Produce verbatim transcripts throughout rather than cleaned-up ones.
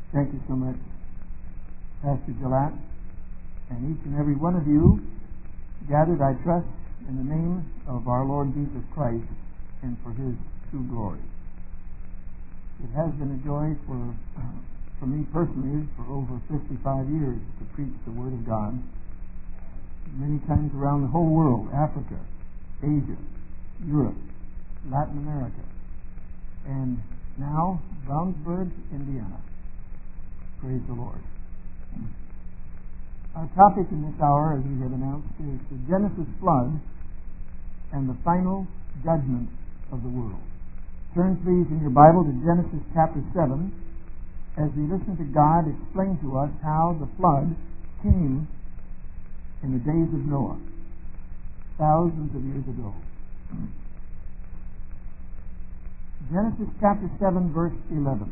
Thank you so much, Pastor Gillette, and each and every one of you gathered, I trust, in the name of our Lord Jesus Christ and for His true glory. It has been a joy for, for me personally for over fifty-five years to preach the Word of God, many times around the whole world, Africa, Asia, Europe, Latin America, and now Brownsburg, Indiana. Praise the Lord. Our topic in this hour, as we have announced, is the Genesis flood and the final judgment of the world. Turn please in your Bible to Genesis chapter seven as we listen to God explain to us how the flood came in the days of Noah, thousands of years ago. Genesis chapter seven, verse eleven.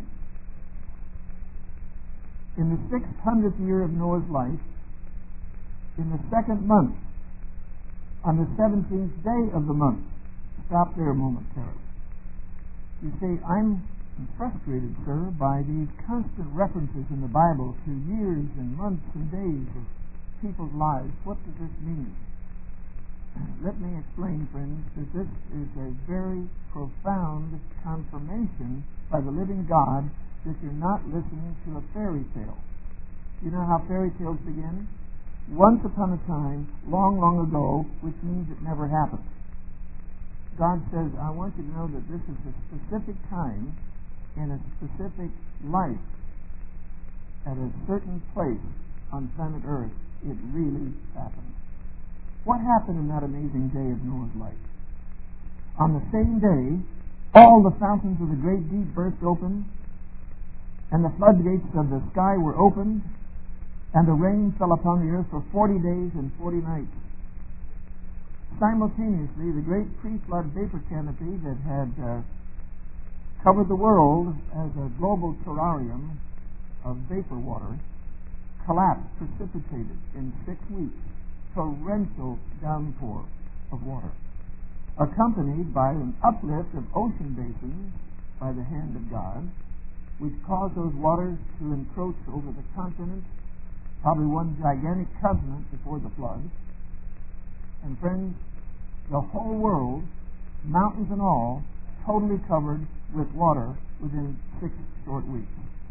In the six hundredth year of Noah's life, in the second month, on the seventeenth day of the month. Stop there momentarily. You say, I'm frustrated, sir, by these constant references in the Bible to years and months and days of people's lives. What does this mean? Let me explain, friends, that this is a very profound confirmation by the living God that you're not listening to a fairy tale. You know how fairy tales begin? Once upon a time, long, long ago, which means it never happened. God says, I want you to know that this is a specific time in a specific life at a certain place on planet Earth. It really happened. What happened in that amazing day of Noah's life? On the same day, all the fountains of the great deep burst open, and the floodgates of the sky were opened, and the rain fell upon the earth for forty days and forty nights. Simultaneously, the great pre-flood vapor canopy that had uh, covered the world as a global terrarium of vapor water collapsed, precipitated in six weeks, torrential downpour of water, accompanied by an uplift of ocean basins by the hand of God, which caused those waters to encroach over the continent, probably one gigantic continent before the flood. And friends, the whole world, mountains and all, totally covered with water within six short weeks.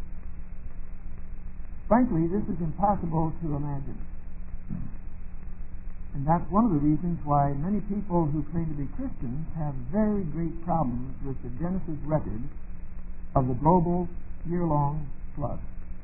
Frankly, this is impossible to imagine. And that's one of the reasons why many people who claim to be Christians have very great problems with the Genesis record of the global year-long flood.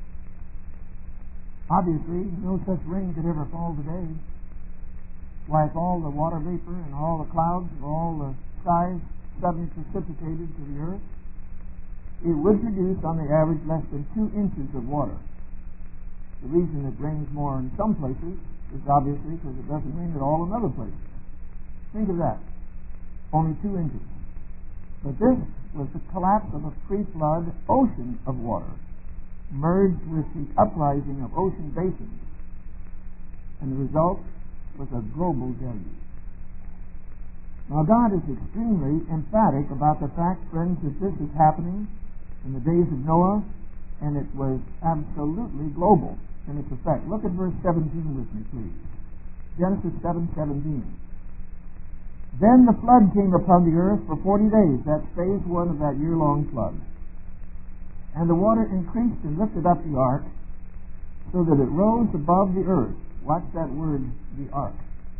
Obviously, no such rain could ever fall today. Why, if all the water vapor and all the clouds and all the skies suddenly precipitated to the earth, it would produce on the average less than two inches of water. The reason it rains more in some places is obviously because it doesn't rain at all in other places. Think of that. Only two inches. But this was the collapse of a pre-flood ocean of water, merged with the uprising of ocean basins. And the result was a global deluge. Now, God is extremely emphatic about the fact, friends, that this is happening in the days of Noah, and it was absolutely global in its effect. Look at verse seventeen with me, please. Genesis seven seventeen. Then the flood came upon the earth for forty days. That's phase one of that year-long flood. And the water increased and lifted up the ark so that it rose above the earth. Watch that word, the ark.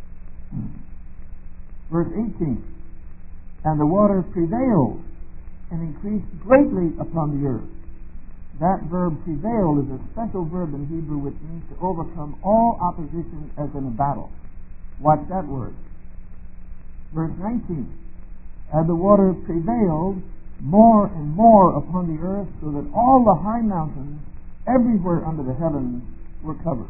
Verse eighteen. And the water prevailed and increased greatly upon the earth. That verb prevail is a special verb in Hebrew which means to overcome all opposition as in a battle. Watch that word. Verse nineteen, and the water prevailed more and more upon the earth, so that all the high mountains everywhere under the heavens were covered.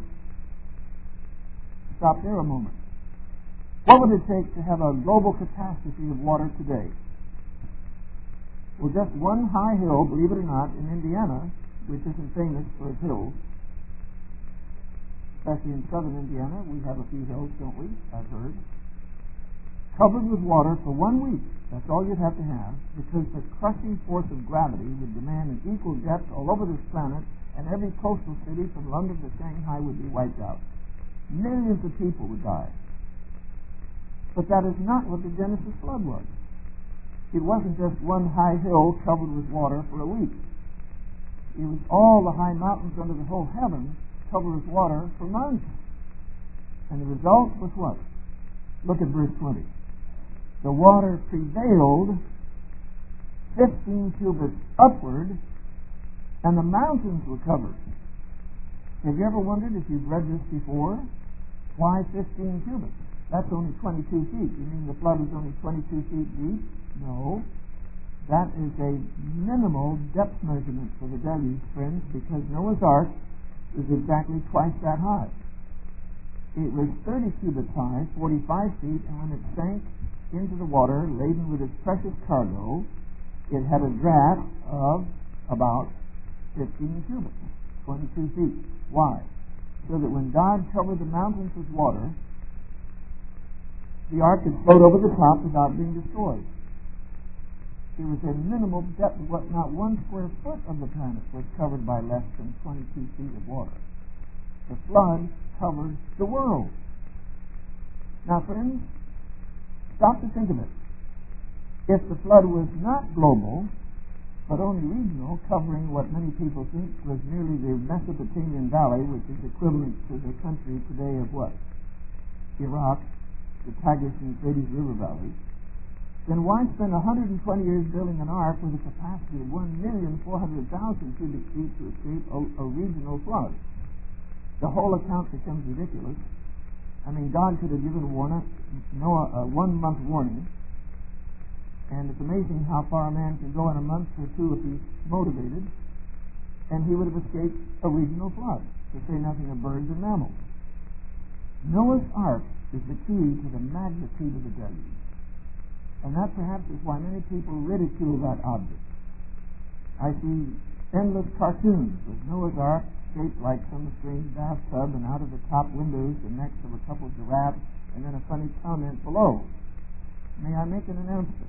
Stop there a moment. What would it take to have a global catastrophe of water today? Well, just one high hill, believe it or not, in Indiana, which isn't famous for its hills, especially in southern Indiana, we have a few hills, don't we? I've heard. Covered with water for one week. That's all you'd have to have, because the crushing force of gravity would demand an equal depth all over this planet and every coastal city from London to Shanghai would be wiped out. Millions of people would die. But that is not what the Genesis flood was. It wasn't just one high hill covered with water for a week. It was all the high mountains under the whole heaven covered with water for months. And the result was what? Look at verse twenty. The water prevailed fifteen cubits upward, and the mountains were covered. Have you ever wondered, if you've read this before, why fifteen cubits? That's only twenty-two feet. You mean the flood was only twenty-two feet deep? No. That is a minimal depth measurement for the deluge, friends, because Noah's Ark is exactly twice that high. It was thirty cubits high, forty-five feet, and when it sank into the water, laden with its precious cargo, it had a draft of about fifteen cubits, twenty-two feet. Why? So that when God covered the mountains with water, the ark could float over the top without being destroyed. It was a minimal depth. What, not one square foot of the planet was covered by less than twenty-two feet of water. The flood covered the world. Now, friends, stop to think of it. If the flood was not global, but only regional, covering what many people think was merely the Mesopotamian Valley, which is equivalent to the country today of what? Iraq, the Tigris and Euphrates River Valley, then why spend one hundred twenty years building an ark with a capacity of one million four hundred thousand cubic feet to escape a, a regional flood? The whole account becomes ridiculous. I mean, God could have given Noah a one-month warning, and it's amazing how far a man can go in a month or two if he's motivated, and he would have escaped a regional flood, to say nothing of birds and mammals. Noah's Ark is the key to the magnitude of the deluge. And that perhaps is why many people ridicule that object. I see endless cartoons of Noah's Ark shaped like some strange bathtub, and out of the top windows the necks of a couple of giraffes, and then a funny comment below. May I make an announcement?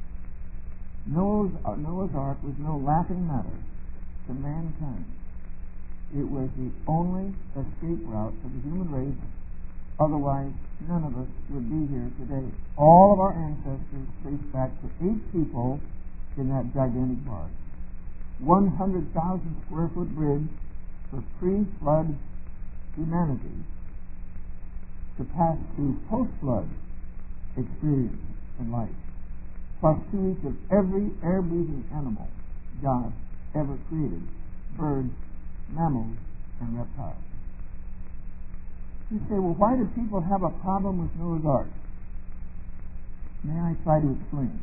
Noah's, uh, Noah's Ark was no laughing matter to mankind. It was the only escape route for the human race. Otherwise, none of us would be here today. All of our ancestors trace back to eight people in that gigantic barge. one hundred thousand square foot bridge for pre-flood humanity to pass through post-flood experience in life, plus two weeks of every air-breathing animal God ever created, birds, mammals, and reptiles. You say, well, why do people have a problem with Noah's Ark? May I try to explain?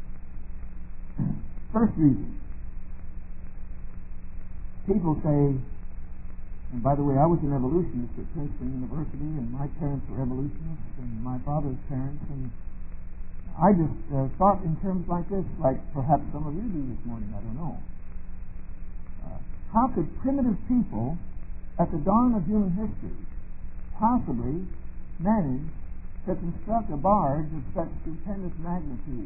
First reason. People say, and by the way, I was an evolutionist at Princeton University, and my parents were evolutionists, and my father's parents, and I just uh, thought in terms like this, like perhaps some of you do this morning, I don't know. Uh, how could primitive people, at the dawn of human history, possibly manage to construct a barge of such stupendous magnitude?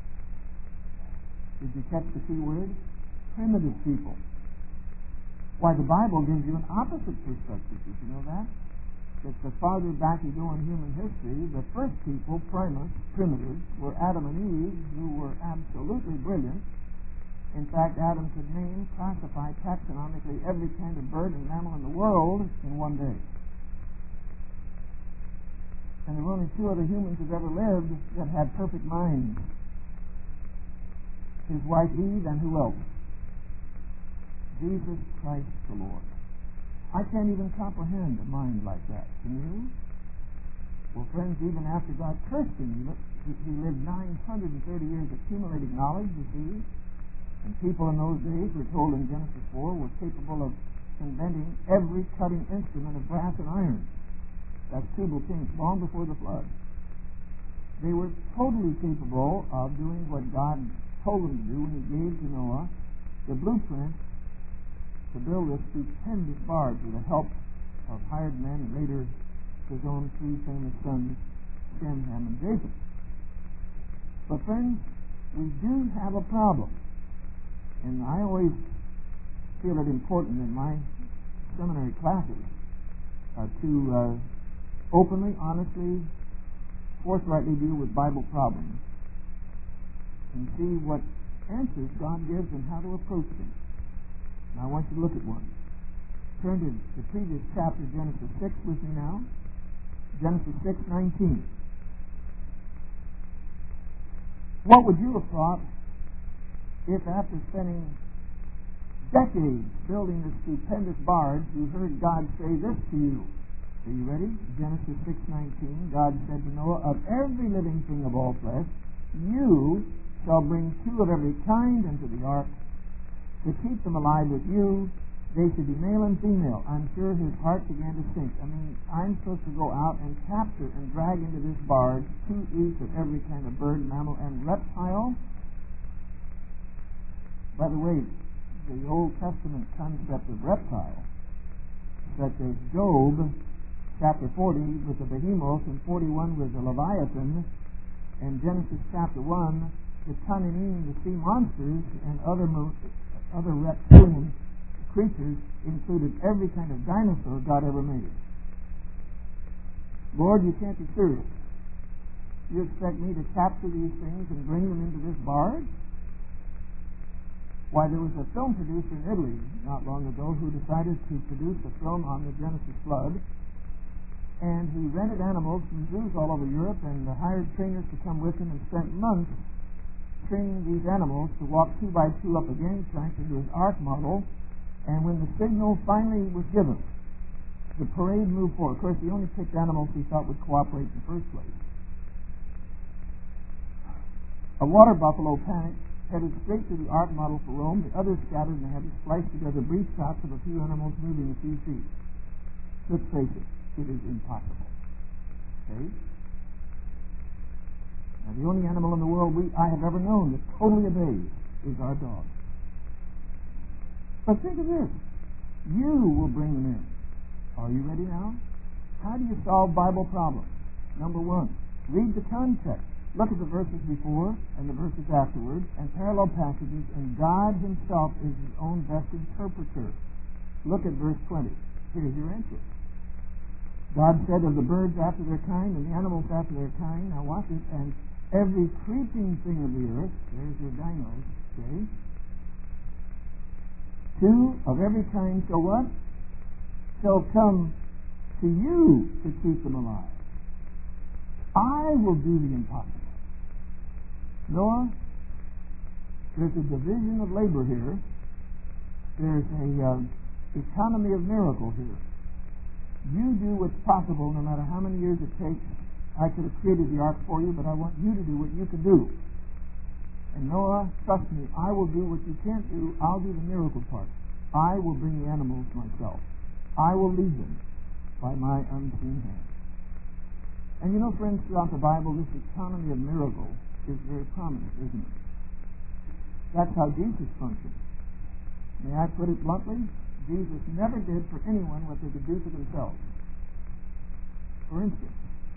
Did you catch the key word? Primitive people. Why, the Bible gives you an opposite perspective. Did you know that? That the farther back you go in human history, the first people, primus, primitives, were Adam and Eve, who were absolutely brilliant. In fact, Adam could name, classify taxonomically every kind of bird and mammal in the world in one day. And there were only two other humans who've ever lived that had perfect minds. His wife Eve, and who else? Jesus Christ the Lord. I can't even comprehend a mind like that. Can you? Well, friends, even after God cursed him, he, he lived nine hundred thirty years accumulating knowledge, you see. And people in those days, we're told in Genesis four, were capable of inventing every cutting instrument of brass and iron. That's Tubal Kings, long before the flood. They were totally capable of doing what God told them to do when he gave to Noah the blueprint to build this stupendous barge with the help of hired men and later his own three famous sons, Shem, Ham, and Japheth. But friends, we do have a problem. And I always feel it important in my seminary classes uh, to uh, openly, honestly, forthrightly deal with Bible problems and see what answers God gives and how to approach them. Now I want you to look at one. Turn to the previous chapter, Genesis six, with me now. Genesis six nineteen. What would you have thought if after spending decades building this stupendous barge, you heard God say this to you? Are you ready? Genesis six nineteen. God said to Noah, of every living thing of all flesh, you shall bring two of every kind into the ark to keep them alive with you. They should be male and female. I'm sure his heart began to sink. I mean, I'm supposed to go out and capture and drag into this barge two each of every kind of bird, mammal, and reptile. By the way, the Old Testament concept of reptile, such as Job, chapter forty, was the behemoth, and forty-one was the Leviathan, and Genesis chapter one, the Tannaim, the sea monsters, and other mo- other reptilian creatures included every kind of dinosaur God ever made. Lord, you can't be serious. You expect me to capture these things and bring them into this barge? Why, there was a film producer in Italy not long ago who decided to produce a film on the Genesis flood, and he rented animals from zoos all over Europe and hired trainers to come with him and spent months training these animals to walk two by two up a gangplank into his ark model. And when the signal finally was given, the parade moved forward. Of course, he only picked animals he thought would cooperate in the first place. A water buffalo panicked, headed straight to the ark model for Rome. The others scattered, and they had to splice together brief shots of a few animals moving a few feet. Let's face it, it is impossible. Okay? Now, the only animal in the world we I have ever known that totally obeys is our dog. But think of this. You will bring them in. Are you ready now? How do you solve Bible problems? Number one, read the context. Look at the verses before and the verses afterwards and parallel passages, and God himself is his own best interpreter. Look at verse twenty. Here's your answer. God said of the birds after their kind and the animals after their kind. Now watch it. And every creeping thing of the earth, there's your dinos, okay? Two of every kind shall what? Shall come to you to keep them alive. I will do the impossible. Noah, there's a division of labor here. There's a uh, economy of miracle here. You do what's possible no matter how many years it takes. I could have created the ark for you, but I want you to do what you can do. And Noah, trust me, I will do what you can't do. I'll do the miracle part. I will bring the animals myself. I will lead them by my unseen hand. And you know, friends, throughout the Bible, this economy of miracle is very prominent, isn't it? That's how Jesus functioned. May I put it bluntly? Jesus never did for anyone what they could do for themselves. For instance,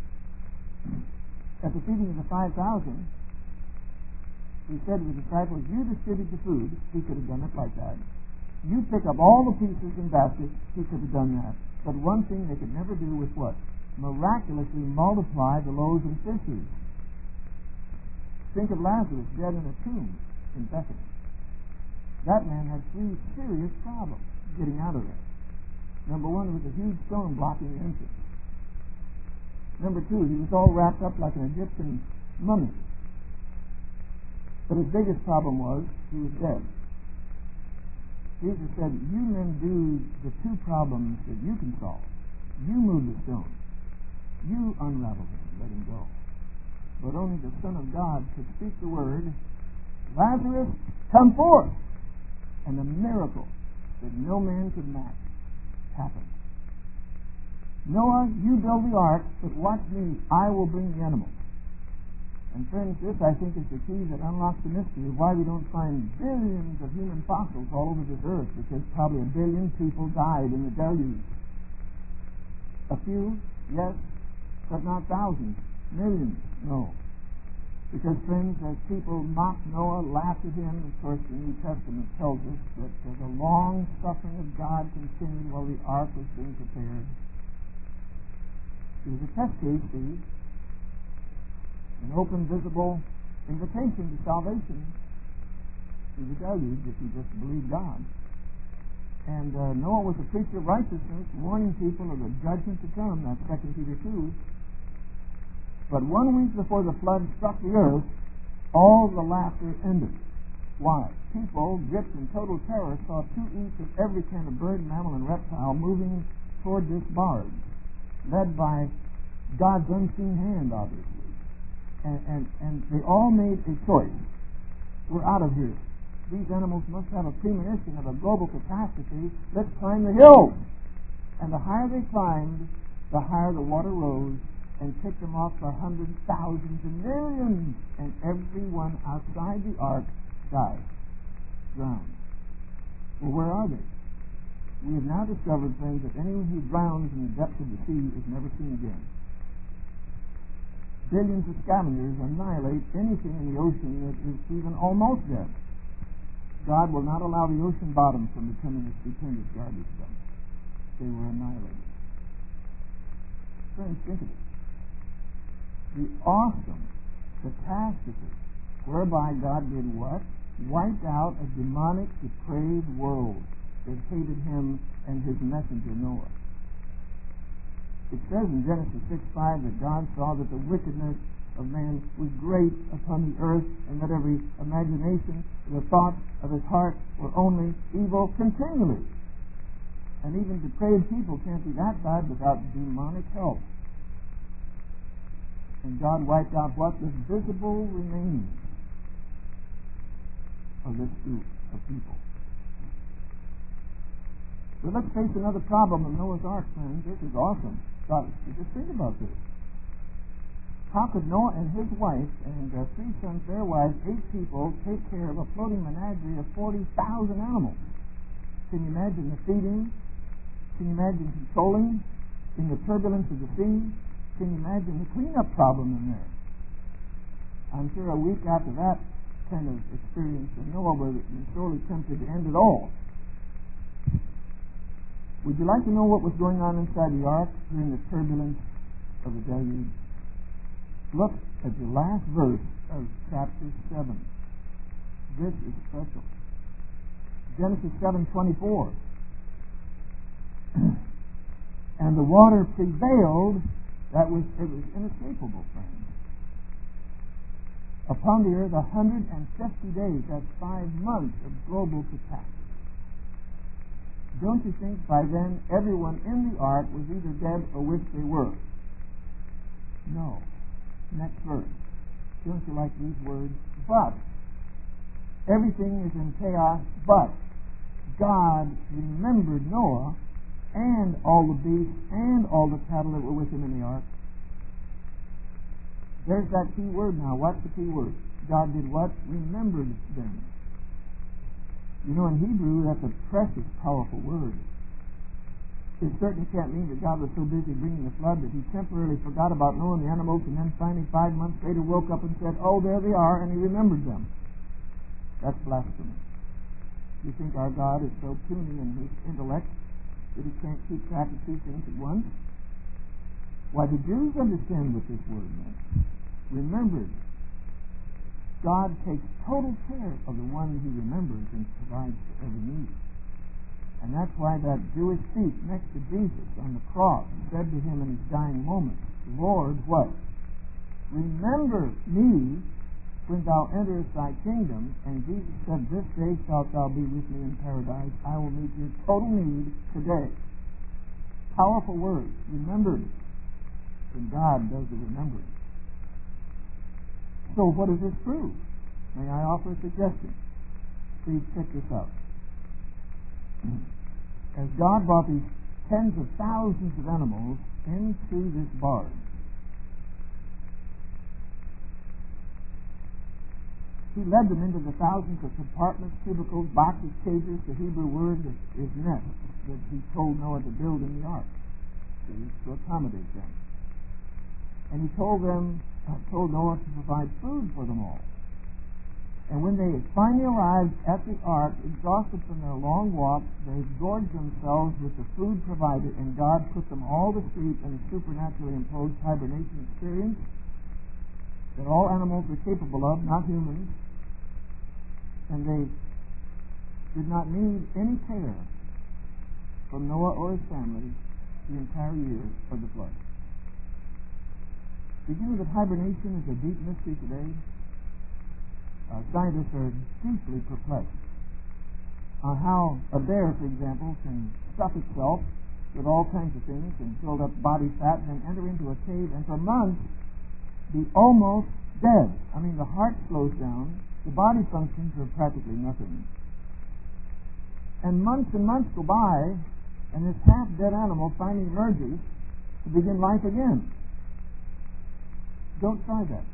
at the feeding of the five thousand, he said to the disciples, you distribute the food. He could have done it like that. You pick up all the pieces in baskets. He could have done that. But one thing they could never do was what? Miraculously multiply the loaves and fishes. Think of Lazarus dead in a tomb in Bethany. That man had three serious problems getting out of there. Number one, there was a huge stone blocking the entrance. Number two, he was all wrapped up like an Egyptian mummy. But his biggest problem was he was dead. Jesus said, you men do the two problems that you can solve. You move the stone. You unravel him, let him go. But only the Son of God could speak the word, Lazarus, come forth. And the miracle that no man could match happened. Noah, you build the ark, but watch me. I will bring the animals. And friends, this I think is the key that unlocks the mystery of why we don't find billions of human fossils all over this earth, because probably a billion people died in the deluge. A few, yes, but not thousands. Millions, no. Because, friends, as people mocked Noah, laughed at him, of course, the New Testament tells us that uh, the long suffering of God continued while the ark was being prepared. It was a test case, see, an open, visible invitation to salvation through the deluge if you just believe God. And uh, Noah was a preacher of righteousness, warning people of the judgment to come. That's Second Peter two. But one week before the flood struck the earth, all the laughter ended. Why? People, gripped in total terror, saw two each of every kind of bird, mammal, and reptile moving toward this barge, led by God's unseen hand, obviously. And, and, and they all made a choice. We're out of here. These animals must have a premonition of a global catastrophe. Let's climb the hill. And the higher they climbed, the higher the water rose, and picked them off for hundreds, thousands, and millions. And everyone outside the ark died, drowned. Well, where are they? We have now discovered, friends, that anyone who drowns in the depths of the sea is never seen again. Billions of scavengers annihilate anything in the ocean that is even almost dead. God will not allow the ocean bottom from becoming a stupendous garbage dump. They were annihilated. Friends, think of it. The awesome catastrophe whereby God did what? Wiped out a demonic, depraved world that hated him and his messenger Noah. It says in Genesis six five that God saw that the wickedness of man was great upon the earth, and that every imagination, the thoughts of his heart were only evil continually. And even depraved people can't be that bad without demonic help. And God wiped out what? The visible remains of this group of people. But let's face another problem of Noah's Ark, friends. This is awesome. God, just think about this. How could Noah and his wife and uh, three sons, their wives, eight people, take care of a floating menagerie of forty thousand animals? Can you imagine the feeding? Can you imagine controlling in the turbulence of the sea? Can you imagine the cleanup problem in there? I'm sure a week after that kind of experience, Noah was sorely tempted to end it all. Would you like to know what was going on inside the ark during the turbulence of the deluge? Look at the last verse of chapter seven. This is special. Genesis seven twenty-four. And the water prevailed. That was, it was inescapable, friends. Upon the earth, one hundred fifty days, that's five months of global catastrophe. Don't you think by then everyone in the ark was either dead or wished they were? No. Next verse. Don't you like these words? But everything is in chaos, but God remembered Noah and all the beasts and all the cattle that were with him in the ark. There's that key word now. What's the key word? God did what? Remembered them. You know, in Hebrew, that's a precious, powerful word. It certainly can't mean that God was so busy bringing the flood that he temporarily forgot about Noah and the animals, and then finally five months later woke up and said, oh, there they are, and he remembered them. That's blasphemy. You think our God is so puny in his intellect that he can't keep track of two things at once? Why, the Jews understand what this word meant. Remembered. God takes total care of the one he remembers and provides for every need. And that's why that Jewish thief next to Jesus on the cross said to him in his dying moments, Lord, what? Remember me when thou enterest thy kingdom. And Jesus said, this day shalt thou be with me in paradise. I will meet your total need today. Powerful words. Remembered. And God does the remembering. So what does this prove? May I offer a suggestion? Please check this out. As God brought these tens of thousands of animals into this barge, he led them into the thousands of compartments, cubicles, boxes, cages. The Hebrew word is nest that he told Noah to build in the ark to accommodate them. And he told them uh, told Noah to provide food for them all. And when they finally arrived at the ark, exhausted from their long walk, they gorged themselves with the food provided, and God put them all to sleep in a supernaturally imposed hibernation experience that all animals are capable of, not humans. And they did not need any care from Noah or his family the entire year of the flood. Did you know that hibernation is a deep mystery today? Uh, scientists are deeply perplexed on how a bear, for example, can stuff itself with all kinds of things and build up body fat and then enter into a cave and for months be almost dead. I mean, the heart slows down, the body functions are practically nothing. And months and months go by, and this half-dead animal finally emerges to begin life again. Don't try that.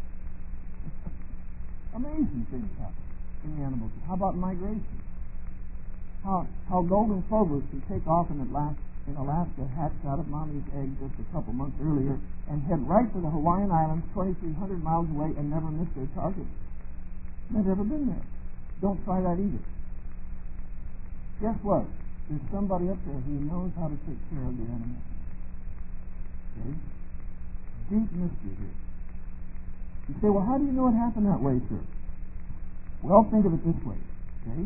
Amazing things happen in the animal kingdom. How about migration? How how golden plovers can take off in Alaska, in Alaska, hatched out of mommy's egg just a couple months earlier, and head right to the Hawaiian Islands, twenty-three hundred miles away, and never miss their target. Never ever been there. Don't try that either. Guess what? There's somebody up there who knows how to take care of the animals. Okay? Deep mystery here. You say, well, how do you know it happened that way, sir? Well, think of it this way, okay?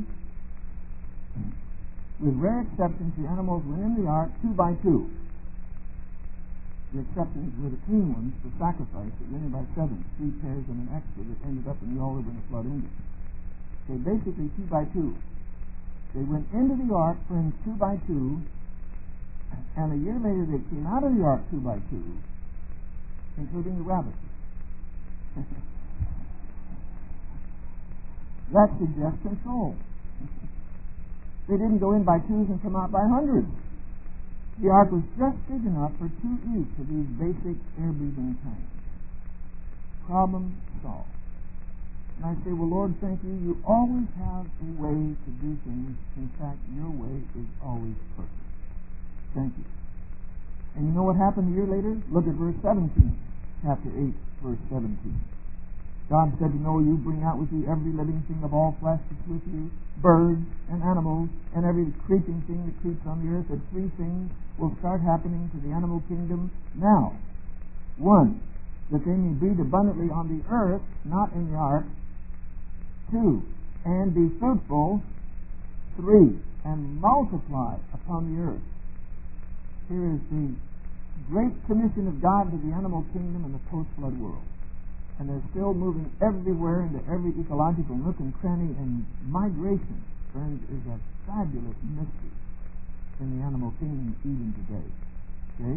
With rare exceptions, the animals went in the ark two by two. The exceptions were the clean ones for sacrifice that went in by seven, three pairs and an extra that ended up in the All River and the flood ended. Okay, basically two by two. They went into the ark, friends, two by two, and a year later they came out of the ark two by two, including the rabbits. That suggests control. They didn't go in by twos and come out by hundreds. The ark was just big enough for two each of these basic air-breathing tanks. Problem solved. And I say, well, Lord, thank you. You always have a way to do things. In fact, your way is always perfect. Thank you. And you know what happened a year later? Look at verse seventeen. Chapter eight, verse seventeen. God said to Noah, you bring out with you every living thing of all flesh that's with you, birds and animals, and every creeping thing that creeps on the earth. That three things will start happening to the animal kingdom now. One, that they may breed abundantly on the earth, not in the ark. Two, and be fruitful. Three, and multiply upon the earth. Here is the great commission of God to the animal kingdom in the post-flood world. And they're still moving everywhere into every ecological nook and cranny, and migration, friends, is a fabulous mystery in the animal kingdom even today. Okay?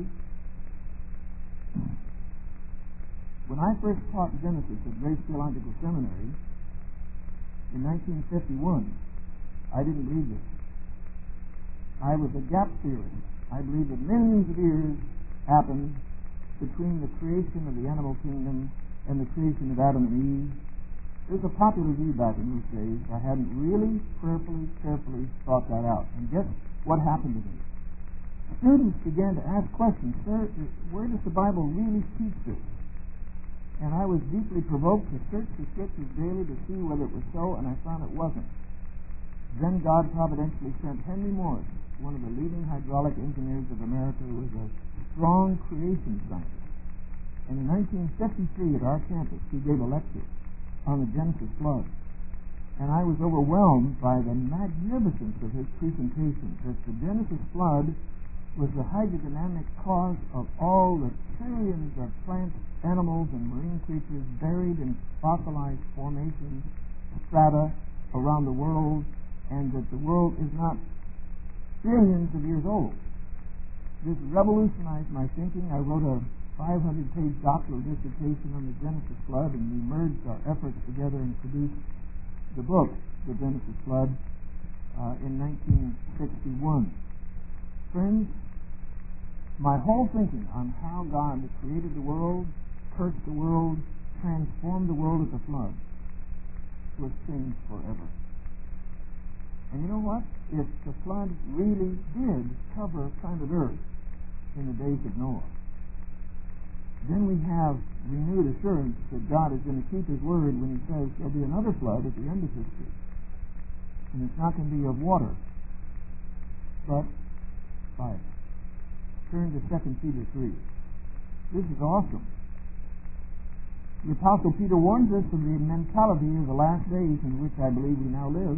When I first taught Genesis at Grace Theological Seminary in nineteen fifty-one, I didn't believe this. I was a gap theorist. I believed that millions of years happened between the creation of the animal kingdom and the creation of Adam and Eve. It was a popular view back in those days. I hadn't really prayerfully, carefully thought that out. And guess what happened to me? Students began to ask questions. Sir, where does the Bible really teach this? And I was deeply provoked to search the Scriptures daily to see whether it was so, and I found it wasn't. Then God providentially sent Henry Morris, one of the leading hydraulic engineers of America, who was a strong creation scientist. And in nineteen fifty-three at our campus, he gave a lecture on the Genesis flood. And I was overwhelmed by the magnificence of his presentation, that the Genesis flood was the hydrodynamic cause of all the trillions of plants, animals, and marine creatures buried in fossilized formations, strata around the world, and that the world is not billions of years old. This revolutionized my thinking. I wrote a five hundred page doctoral dissertation on the Genesis flood, and we merged our efforts together and produced the book, The Genesis Flood, uh, in nineteen sixty-one. Friends, my whole thinking on how God created the world, cursed the world, transformed the world at the flood was changed forever. And you know what? If the flood really did cover planet Earth in the days of Noah, then we have renewed assurance that God is going to keep His word when He says there'll be another flood at the end of history. And it's not going to be of water, but fire. Turn to Second Peter three. This is awesome. The Apostle Peter warns us of the mentality of the last days in which I believe we now live.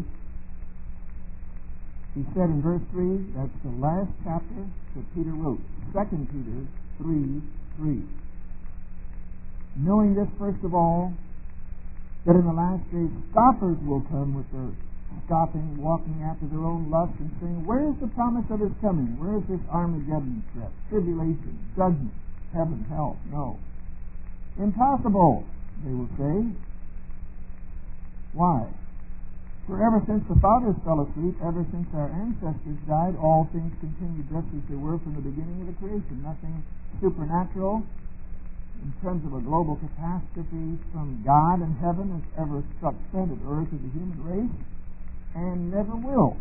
He said in verse three, that's the last chapter that Peter wrote, Second Peter three three. Knowing this, first of all, that in the last days scoffers will come with their scoffing, walking after their own lust, and saying, where is the promise of His coming? Where is this Armageddon threat? Tribulation, judgment, heaven, hell? No. Impossible, they will say. Why? For ever since the fathers fell asleep, ever since our ancestors died, all things continue just as they were from the beginning of the creation. Nothing supernatural in terms of a global catastrophe from God in heaven has ever struck planet Earth or the human race, and never will.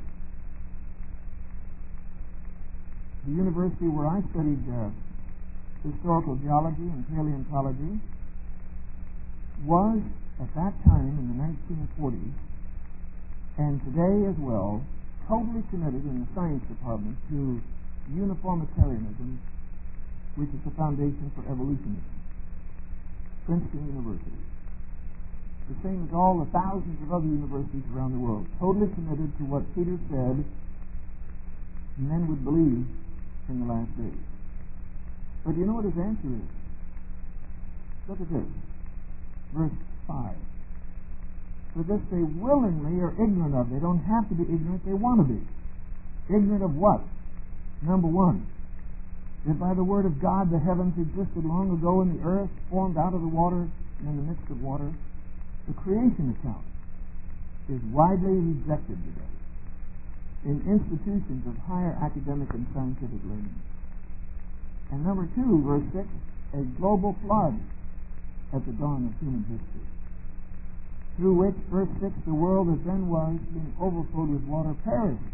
The university where I studied uh, historical geology and paleontology was, at that time in the nineteen forties, and today as well, totally committed in the science department to uniformitarianism, which is the foundation for evolutionism. Princeton University. The same as all the thousands of other universities around the world, totally committed to what Peter said men would believe in the last days. But you know what his answer is? Look at this. Verse five. For this they willingly are ignorant of. They don't have to be ignorant, they want to be. Ignorant of what? Number one, that by the word of God the heavens existed long ago, and the earth formed out of the water and in the midst of water. The creation account is widely rejected today in institutions of higher academic and scientific learning. And number two, verse six, a global flood at the dawn of human history, through which, verse six, the world as then was, being overflowed with water, perished.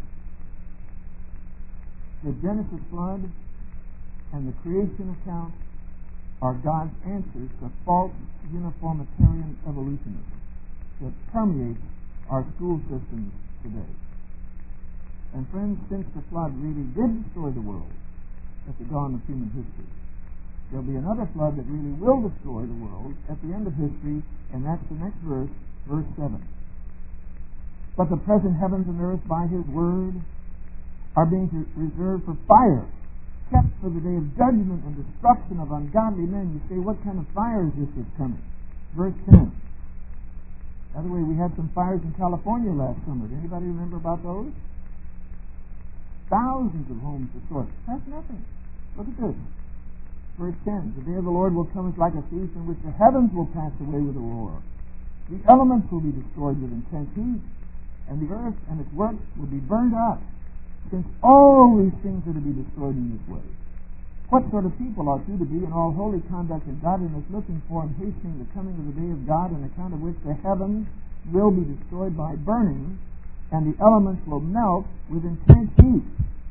The Genesis flood and the creation account are God's answers to false uniformitarian evolutionism that permeates our school systems today. And friends, since the flood really did destroy the world at the dawn of human history, there'll be another flood that really will destroy the world at the end of history, and that's the next verse, verse seven. But the present heavens and earth by His word are being reserved for fire, kept for the day of judgment and destruction of ungodly men. You say, what kind of fire is this that's coming? Verse ten. By the way, we had some fires in California last summer. Did anybody remember about those? Thousands of homes destroyed. That's nothing. Look at this. Verse ten. The day of the Lord will come as like a thief, in which the heavens will pass away with a roar. The elements will be destroyed with intense heat, and the earth and its works will be burned up. Since all these things are to be destroyed in this way, what sort of people ought you to be in all holy conduct and godliness, looking for and hastening the coming of the day of God, on account of which the heavens will be destroyed by burning, and the elements will melt with intense heat?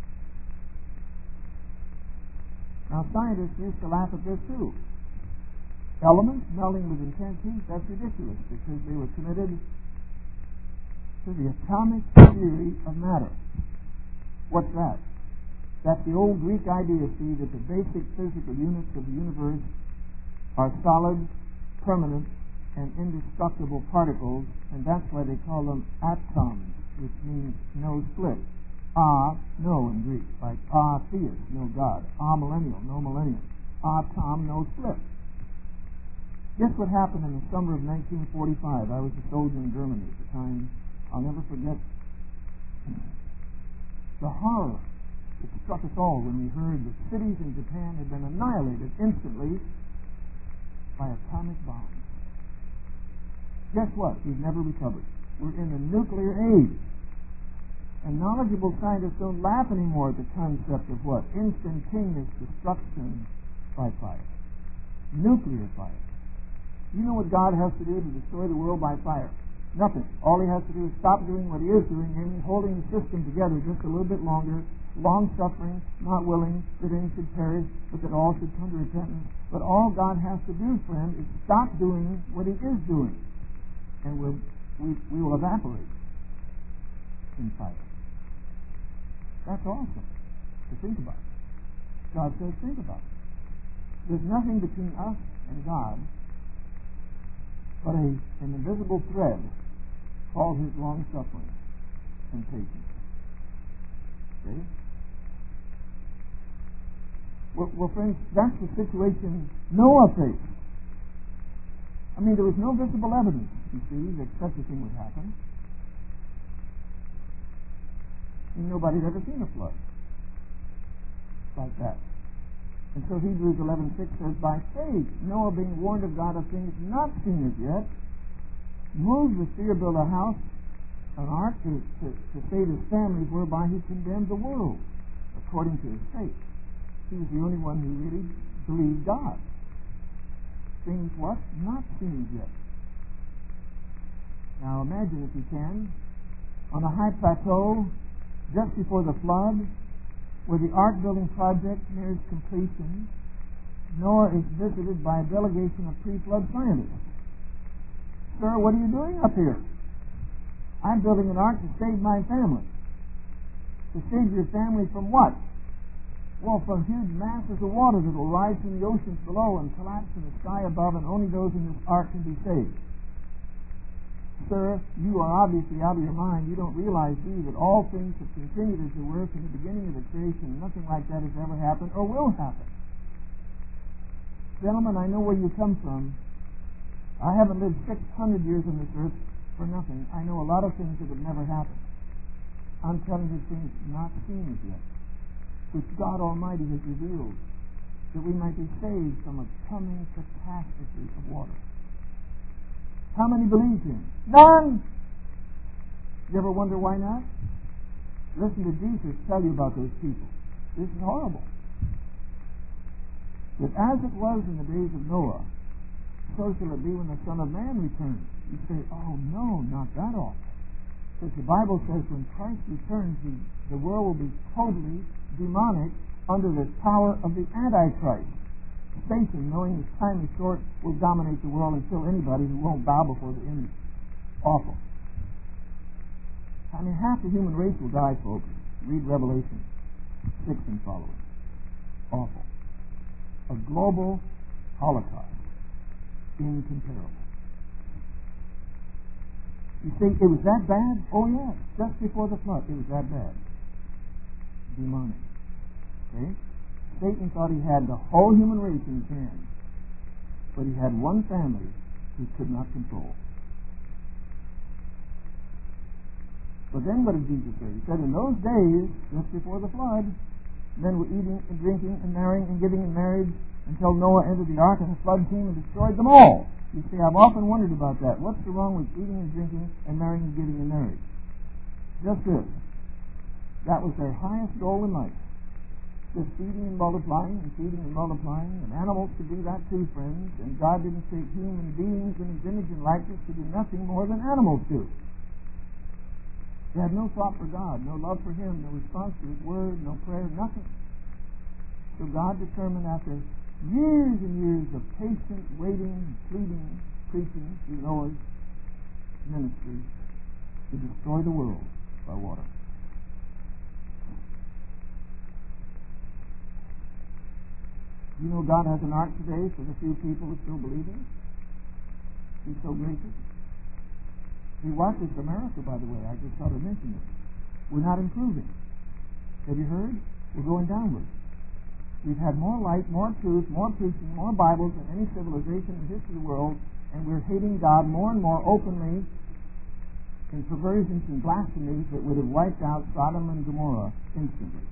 Now, scientists used to laugh at this too. Elements melting with intense heat, that's ridiculous, because they were committed to the atomic theory of matter. What's that? That's the old Greek idea, see, that the basic physical units of the universe are solid, permanent, and indestructible particles, and that's why they call them atoms, which means no split. A, no in Greek, like a theist, no God. A millennial, no millennium. Atom, no split. Guess what happened in the summer of nineteen forty-five? I was a soldier in Germany at the time. I'll never forget the horror that struck us all when we heard that cities in Japan had been annihilated instantly by atomic bombs. Guess what? We've never recovered. We're in the nuclear age. And knowledgeable scientists don't laugh anymore at the concept of what? Instantaneous destruction by fire. Nuclear fire. You know what God has to do to destroy the world by fire? Nothing. All He has to do is stop doing what He is doing, and holding the system together just a little bit longer, long-suffering, not willing that any should perish, but that all should come to repentance. But all God has to do, friend, is stop doing what he is doing, and we'll, we, we will evaporate in fire. That's awesome to think about. God says, think about it. There's nothing between us and God but a, an invisible thread called his long-suffering and patience. Okay? Well, well, friends, that's the situation Noah faced. I mean, there was no visible evidence, you see, that such a thing would happen. And nobody had ever seen a flood like that. And so Hebrews eleven six says, by faith, Noah, being warned of God of things not seen as yet, moved with fear, built a house, an ark, to, to, to save his family, whereby he condemned the world, according to his faith. He was the only one who really believed God. Things what? Not seen as yet. Now imagine, if you can, on a high plateau, just before the flood, where the ark building project nears completion, Noah is visited by a delegation of pre-flood scientists. Sir, what are you doing up here? I'm building an ark to save my family. To save your family from what? Well, from huge masses of water that will rise from the oceans below and collapse in the sky above, and only those in this ark can be saved. Sir, you are obviously out of your mind. You don't realize, do you, that all things have continued as they were from the beginning of the creation. Nothing like that has ever happened or will happen. Gentlemen, I know where you come from. I haven't lived six hundred years on this earth for nothing. I know a lot of things that have never happened. I'm telling you things not seen as yet, which God Almighty has revealed, that we might be saved from a coming catastrophe of water. How many believe him? None! You ever wonder why not? Listen to Jesus tell you about those people. This is horrible. That as it was in the days of Noah, so shall it be when the Son of Man returns. You say, oh no, not that awful. Because the Bible says when Christ returns, the, the world will be totally demonic under the power of the Antichrist. Satan, knowing his time is short, will dominate the world and kill anybody who won't bow before the image. Awful. I mean, half the human race will die, folks. Read Revelation six and following. Awful. A global holocaust. Incomparable. You say, it was that bad? Oh, yes. Just before the flood, it was that bad. Demonic. Okay? Satan thought he had the whole human race in his hands, but he had one family he could not control. But then what did Jesus say? He said, in those days, just before the flood, men were eating and drinking and marrying and giving in marriage until Noah entered the ark and the flood came and destroyed them all. You see, I've often wondered about that. What's the wrong with eating and drinking and marrying and giving in marriage? Just this. That was their highest goal in life. Just feeding and multiplying and feeding and multiplying, and animals could do that too, friends, and God didn't create human beings in his image and likeness to do nothing more than animals do. They had no thought for God, no love for him, no response to his word, no prayer, nothing. So God determined after years and years of patient waiting, pleading, preaching through Noah's ministry to destroy the world by water. You know God has an ark today for the few people who still believe him. He's so gracious. He watches America, by the way. I just thought I'd mention it. We're not improving. Have you heard? We're going downward. We've had more light, more truth, more preaching, more Bibles than any civilization in the history of the world, and we're hating God more and more openly in perversions and blasphemies that would have wiped out Sodom and Gomorrah instantly.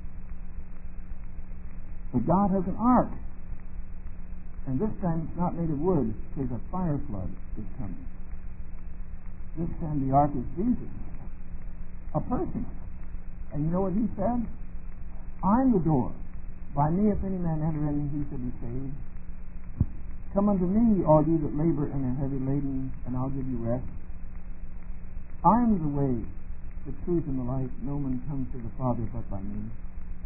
But God has an ark. And this time it's not made of wood, because a fire flood is coming. This time the ark is Jesus, a person. And you know what he said? I'm the door. By me, if any man enter in, he shall be saved. Come unto me, all you that labor and are heavy laden, and I'll give you rest. I am the way, the truth, and the life. No man comes to the Father but by me.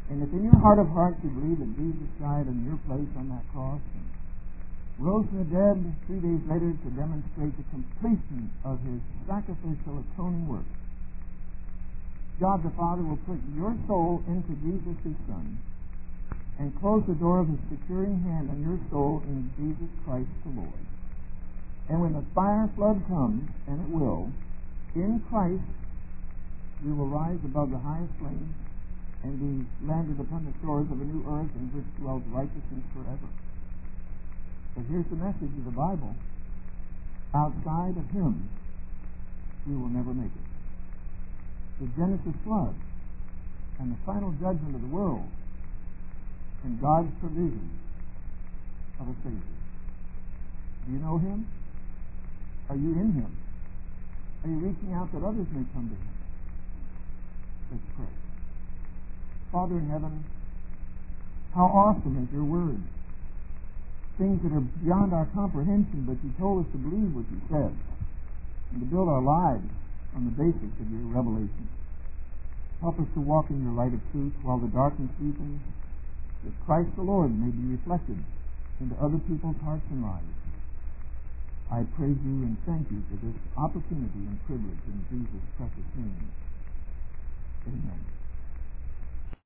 And if in your heart of hearts you believe that Jesus died in your place on that cross and rose from the dead three days later to demonstrate the completion of his sacrificial atoning work, God the Father will put your soul into Jesus his Son and close the door of his securing hand on your soul in Jesus Christ the Lord. And when the fire flood comes, and it will, in Christ we will rise above the highest flames and be landed upon the shores of a new earth in which dwells righteousness forever. But here's the message of the Bible. Outside of him, we will never make it. The Genesis flood and the final judgment of the world and God's provision of a Savior. Do you know him? Are you in him? Are you reaching out that others may come to him? Let's pray. Father in heaven, how awesome is your word. Things that are beyond our comprehension, but you told us to believe what you said and to build our lives on the basis of your revelation. Help us to walk in your light of truth while the darkness deepens, that Christ the Lord may be reflected into other people's hearts and lives. I praise you and thank you for this opportunity and privilege in Jesus' precious name. Amen.